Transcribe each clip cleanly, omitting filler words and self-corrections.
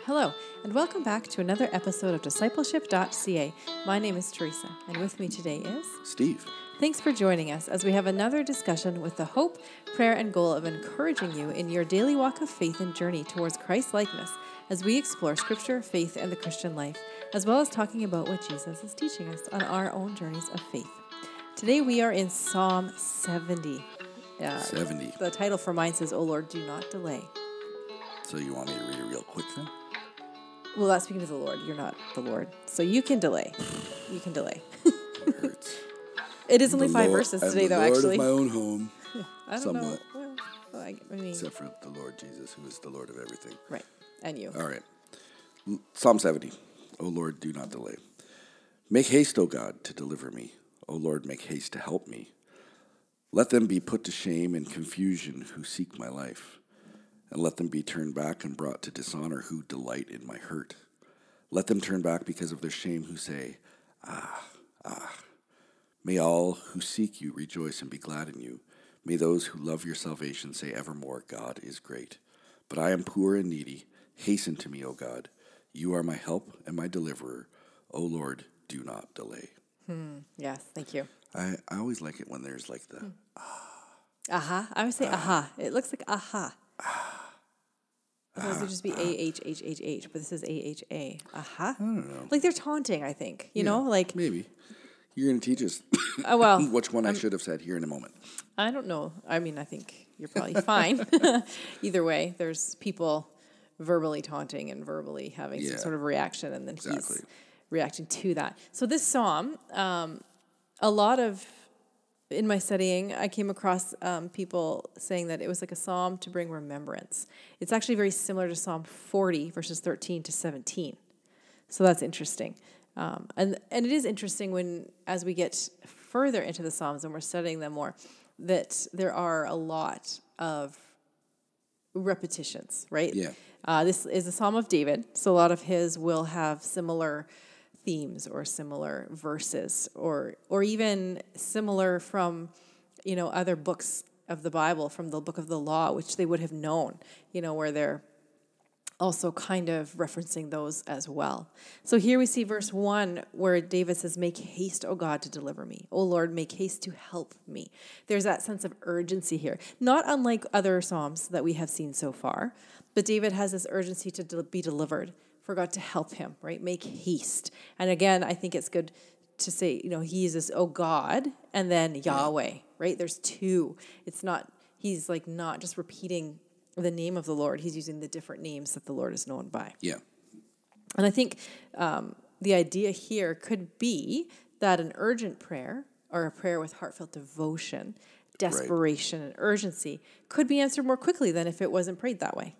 Hello, and welcome back to another episode of Discipleship.ca. My name is Teresa, and with me today is Steve. Thanks for joining us as we have another discussion with the hope, prayer, and goal of encouraging you in your daily walk of faith and journey towards Christ-likeness as we explore Scripture, faith, and the Christian life, as well as talking about what Jesus is teaching us on our own journeys of faith. Today we are in Psalm 70. 70. The title for mine says, "O Lord, do not delay." So you want me to read it real quick then? Well, that's speaking to the Lord. You're not the Lord. So you can delay. You can delay. It hurts. It is only 5 verses today, though, I'm the Lord actually. of my own home. I don't somewhat. know. Well, I mean, Except for the Lord Jesus, who is the Lord of everything. right. And you. All right. Psalm 70. O Lord, do not delay. Make haste, O God, to deliver me. O Lord, make haste to help me. Let them be put to shame and confusion who seek my life. And let them be turned back and brought to dishonor who delight in my hurt. Let them turn back because of their shame who say, Ah. May all who seek you rejoice and be glad in you. May those who love your salvation say evermore, God is great. But I am poor and needy. Hasten to me, O God. You are my help and my deliverer. O Lord, do not delay. Yes, thank you. I always like it when there's like the Aha. I would say aha. It looks like aha. Otherwise, it would just be A-H-H-H-H, but this is A-H-A. Aha. I don't know. Like they're taunting, I think. You know, like, maybe. You're going to teach us well, which one I should have said here in a moment. I don't know. I mean, I think you're probably fine. Either way, there's people verbally taunting and verbally having some sort of reaction, and then he's reacting to that. So this psalm, a lot of, in my studying, I came across people saying that it was like a psalm to bring remembrance. It's actually very similar to Psalm 40, verses 13 to 17. So that's interesting. And it is interesting when, as we get further into the Psalms and we're studying them more, that there are a lot of repetitions, right? Yeah. This is a Psalm of David, so a lot of his will have similar themes or similar verses or even similar from, other books of the Bible, from the book of the law, which they would have known, where they're also kind of referencing those as well. So here we see verse 1 where David says, "Make haste, O God, to deliver me. O Lord, make haste to help me." There's that sense of urgency here, not unlike other Psalms that we have seen so far, but David has this urgency to be delivered, for God to help him, right? Make haste. And again, I think it's good to say, he uses, "Oh God," and then Yahweh, right? There's two. It's not, he's like not just repeating the name of the Lord. He's using the different names that the Lord is known by. Yeah. And I think the idea here could be that an urgent prayer or a prayer with heartfelt devotion, desperation, and urgency could be answered more quickly than if it wasn't prayed that way.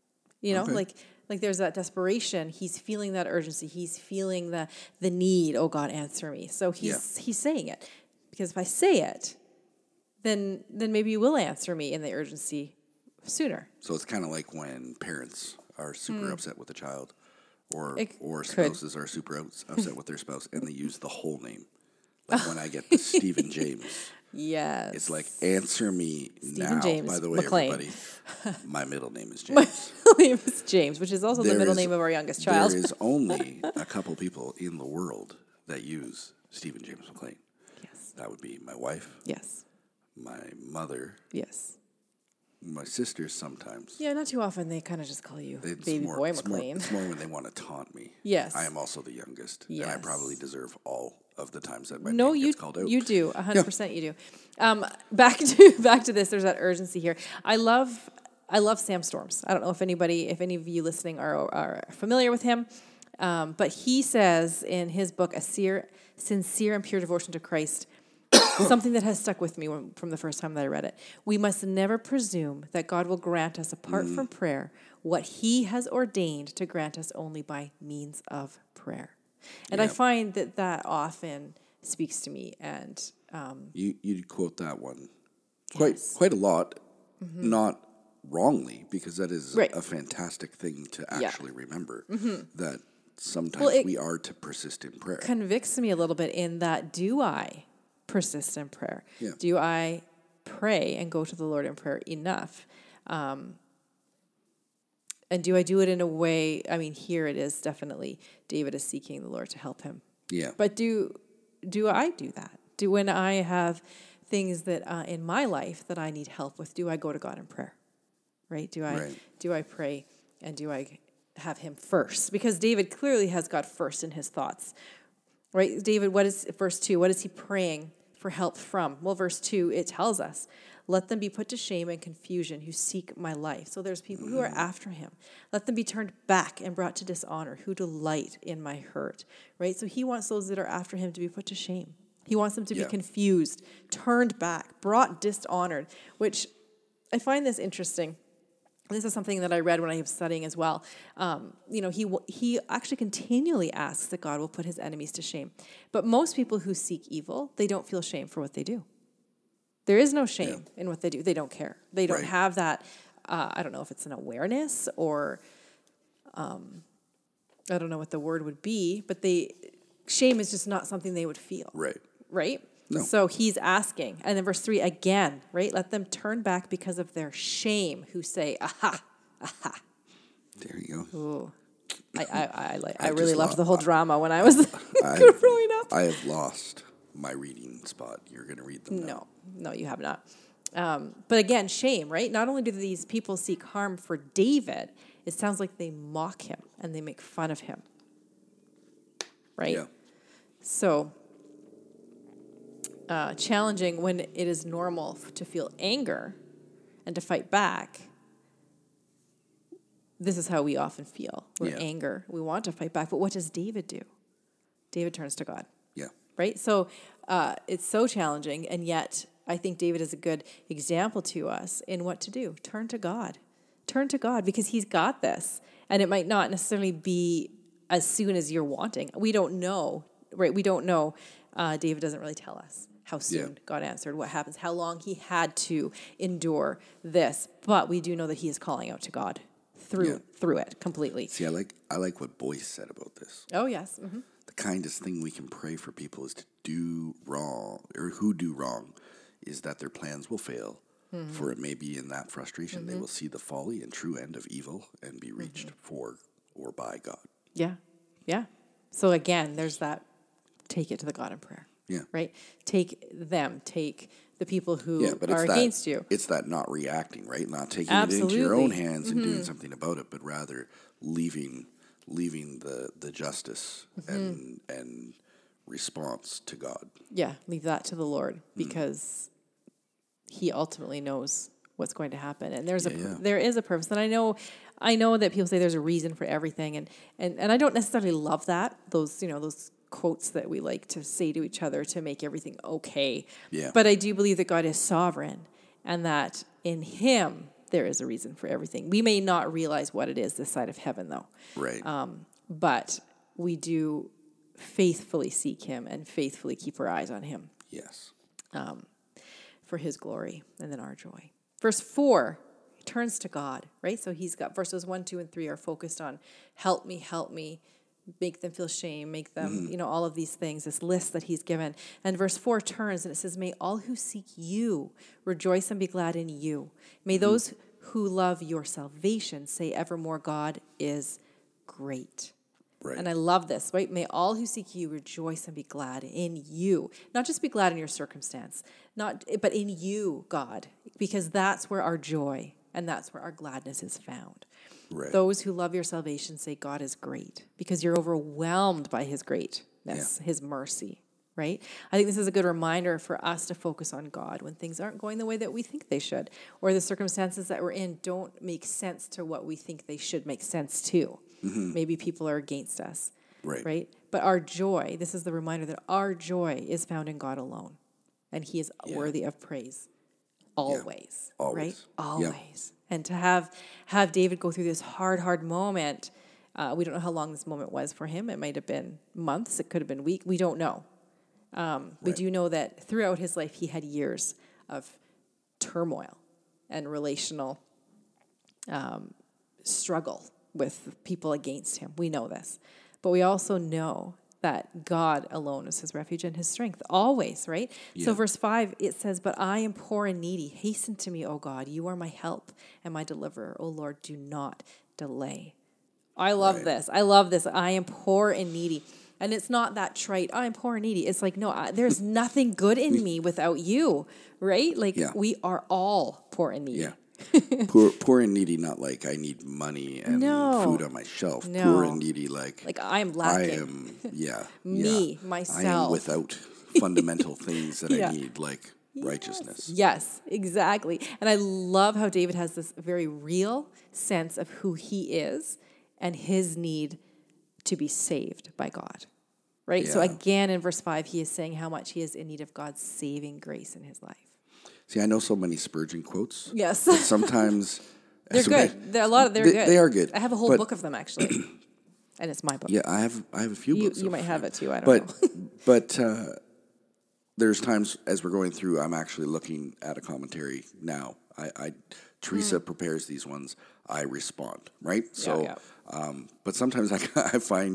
Like there's that desperation. He's feeling that urgency. He's feeling the need. "Oh God, answer me." So he's saying it, because if I say it, then maybe you will answer me in the urgency sooner. So it's kind of like when parents are super upset with a child, or It spouses are super upset with their spouse, and they use the whole name. Like when I get the Stephen James. Yes. It's like, answer me Stephen now. James By the way, McLean. everybody, my middle name is My James. name is James, which is also the middle name of our youngest child. There is only a couple people in the world that use Stephen James McLean. Yes. That would be my wife, Yes. my mother, Yes. my sisters sometimes. Yeah, not too often. They kind of just call you It's Baby more- Boy it's McLean. It's more when they want to taunt me. Yes. I am also the youngest. Yes. And I probably deserve all of the times that my No, name you gets called out. you do 100%. You do. Back to this. There's that urgency here. I love Sam Storms. I don't know if any of you listening are familiar with him, but he says in his book, "A Sincere and Pure Devotion to Christ," something that has stuck with me from the first time that I read it. "We must never presume that God will grant us, apart from prayer, what he has ordained to grant us only by means of prayer." And I find that often speaks to me. And you quote that one quite a lot, not wrongly, because that is a fantastic thing to actually remember, that sometimes we are to persist in prayer. Convicts me a little bit in that, do I persist in prayer? Yeah. Do I pray and go to the Lord in prayer enough? And do I do it in a way, I mean, here it is definitely David is seeking the Lord to help him. Yeah. But do I do that? Do when I have things that in my life that I need help with, do I go to God in prayer? Right? Do I pray and do I have him first? Because David clearly has God first in his thoughts. Right? David, what is verse 2? What is he praying for help from? Well, verse 2, it tells us, let them be put to shame and confusion who seek my life. So there's people who are after him. Let them be turned back and brought to dishonor who delight in my hurt. Right? So he wants those that are after him to be put to shame. He wants them to be confused, turned back, brought dishonored, which I find this interesting. This is something that I read when I was studying as well. He actually continually asks that God will put his enemies to shame. But most people who seek evil, they don't feel shame for what they do. There is no shame in what they do. They don't care. They don't have that, I don't know if it's an awareness or, I don't know what the word would be, but shame is just not something they would feel. Right? No. So he's asking. And then verse 3 again, right? Let them turn back because of their shame who say, aha, aha. There you go. Ooh. I really loved the whole drama when I was growing up. I have lost my reading spot. You're going to read them now. No, you have not. But again, shame, right? Not only do these people seek harm for David, it sounds like they mock him and they make fun of him. Right? Yeah. So, challenging when it is normal to feel anger and to fight back. This is how we often feel. We're anger. We want to fight back. But what does David do? David turns to God. Yeah. Right? So it's so challenging. And yet I think David is a good example to us in what to do. Turn to God. Turn to God because he's got this. And it might not necessarily be as soon as you're wanting. We don't know. Right? We don't know. David doesn't really tell us how soon God answered, what happens, how long he had to endure this. But we do know that he is calling out to God through it completely. See, I like what Boyce said about this. Oh, yes. Mm-hmm. The kindest thing we can pray for people is to do wrong, or who do wrong, is that their plans will fail. Mm-hmm. For it may be in that frustration they will see the folly and true end of evil and be reached for or by God. Yeah. Yeah. So again, there's that, take it to the God in prayer. Yeah. Right? Take the people who are against you. It's that not reacting, right? Not taking it into your own hands and doing something about it, but rather leaving the justice and response to God. Yeah, leave that to the Lord because he ultimately knows what's going to happen. And there is a purpose. And I know that people say there's a reason for everything and I don't necessarily love that. Those quotes that we like to say to each other to make everything okay. Yeah. But I do believe that God is sovereign and that in him there is a reason for everything. We may not realize what it is this side of heaven though. Right. But we do faithfully seek him and faithfully keep our eyes on him. Yes. For his glory and then our joy. Verse 4, he turns to God, right? So he's got verses 1, 2, and 3 are focused on help me, make them feel shame, make them, all of these things, this list that he's given. And verse 4 turns and it says, may all who seek you rejoice and be glad in you. May those who love your salvation say evermore, God is great. Right. And I love this, right? May all who seek you rejoice and be glad in you. Not just be glad in your circumstance, but in you, God, because that's where our joy and that's where our gladness is found. Right. Those who love your salvation say God is great because you're overwhelmed by his greatness, his mercy, right? I think this is a good reminder for us to focus on God when things aren't going the way that we think they should, or the circumstances that we're in don't make sense to what we think they should make sense to. Mm-hmm. Maybe people are against us, right? But our joy, this is the reminder that our joy is found in God alone, and he is worthy of praise always, right? Always. And to have David go through this hard moment, we don't know how long this moment was for him. It might have been months. It could have been weeks. We don't know. We do know that throughout his life, he had years of turmoil and relational struggle with people against him. We know this. But we also know that God alone is his refuge and his strength, always, right? Yeah. So verse 5, it says, but I am poor and needy. Hasten to me, O God. You are my help and my deliverer. O Lord, do not delay. I love this. I love this. I am poor and needy. And it's not that trite, I'm poor and needy. It's like, no, there's nothing good in me without you, right? Like we are all poor and needy. Yeah. Poor and needy, not like I need money and food on my shelf. No. Poor and needy, like I'm lacking. I am, Me, myself. I am without fundamental things that I need, like righteousness. Yes, exactly. And I love how David has this very real sense of who he is and his need to be saved by God. Right? Yeah. So again, in verse 5, he is saying how much he is in need of God's saving grace in his life. See, I know so many Spurgeon quotes. Yes. But sometimes they're good. They're good. They are good. I have a whole book of them actually. And it's my book. Yeah, I have a few books. You might have it too. I don't know. But there's times as we're going through, I'm actually looking at a commentary now. Teresa prepares these ones. I respond, right? So, but sometimes I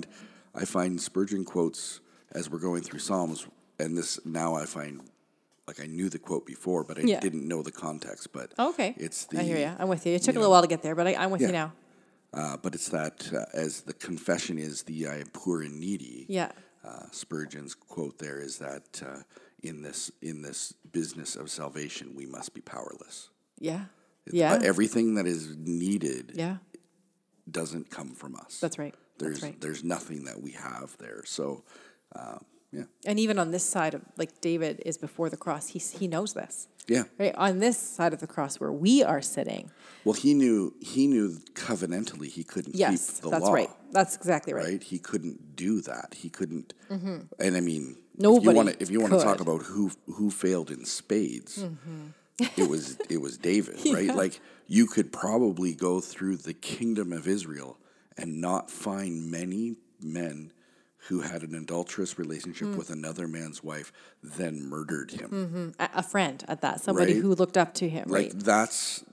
find Spurgeon quotes as we're going through Psalms, and this now I find like I knew the quote before, but I didn't know the context. But okay, I hear you. I'm with you. It took a little while to get there, but I'm with you now. But it's that as the confession is the I am poor and needy. Yeah. Spurgeon's quote there is that in this business of salvation we must be powerless. Yeah. Everything that is needed doesn't come from us. That's right. There's nothing that we have there. So And even on this side of, like, David is before the cross, he knows this. Yeah. Right? On this side of the cross where we are sitting. Well, he knew covenantally he couldn't keep the law. That's right. That's exactly right. He couldn't do that. He couldn't. And I mean, nobody if you want to talk about who failed in spades, it was David, right? Like you could probably go through the kingdom of Israel and not find many men who had an adulterous relationship with another man's wife, then murdered him. A friend at that, somebody who looked up to him. Like right? that's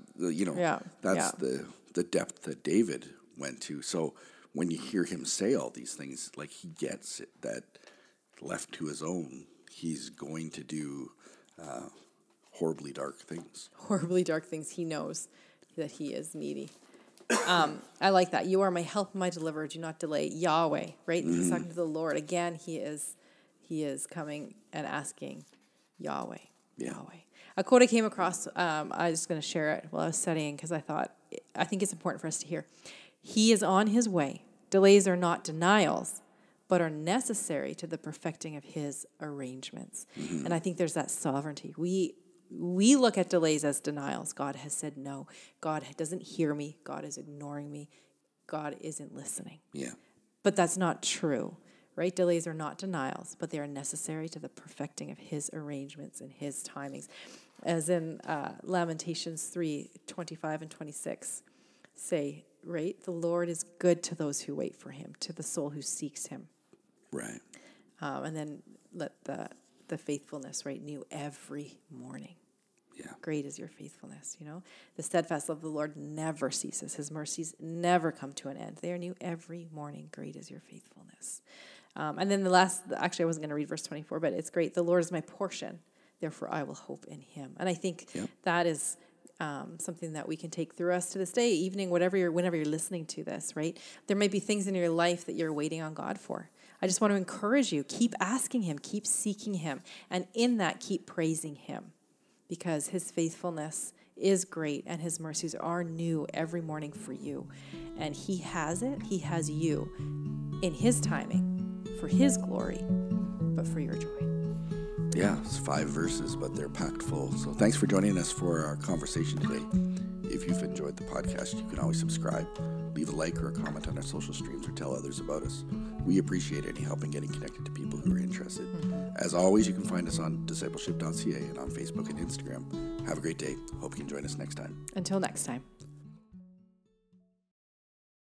the depth that David went to. So when you hear him say all these things, like he gets it, that left to his own, he's going to do horribly dark things. Horribly dark things. He knows that he is needy. I like that. You are my help, my deliverer. Do not delay. Yahweh, right? He's talking to the Lord. Again, he is coming and asking Yahweh. Yeah. Yahweh. A quote I came across, I was going to share it while I was studying because I think it's important for us to hear. He is on his way. Delays are not denials, but are necessary to the perfecting of his arrangements. And I think there's that sovereignty. We look at delays as denials. God has said no. God doesn't hear me. God is ignoring me. God isn't listening. Yeah. But that's not true, right? Delays are not denials, but they are necessary to the perfecting of his arrangements and his timings. As in Lamentations 3:25 and 26 say, right? The Lord is good to those who wait for him, to the soul who seeks him. Right. And then let the faithfulness, right, new every morning. Yeah. Great is your faithfulness, The steadfast love of the Lord never ceases. His mercies never come to an end. They are new every morning. Great is your faithfulness. And then actually I wasn't going to read verse 24, but it's great. The Lord is my portion, therefore I will hope in him. And I think that is something that we can take through us to this day, whenever you're listening to this, right? There may be things in your life that you're waiting on God for. I just want to encourage you, keep asking him, keep seeking him, and in that, keep praising him, because his faithfulness is great and his mercies are new every morning for you. And he has you in his timing, for his glory, but for your joy. Yeah, it's 5 verses, but they're packed full. So thanks for joining us for our conversation today. If you've enjoyed the podcast, you can always subscribe, leave a like or a comment on our social streams, or tell others about us. We appreciate any help in getting connected to people who are interested. As always, you can find us on discipleship.ca and on Facebook and Instagram. Have a great day. Hope you can join us next time. Until next time.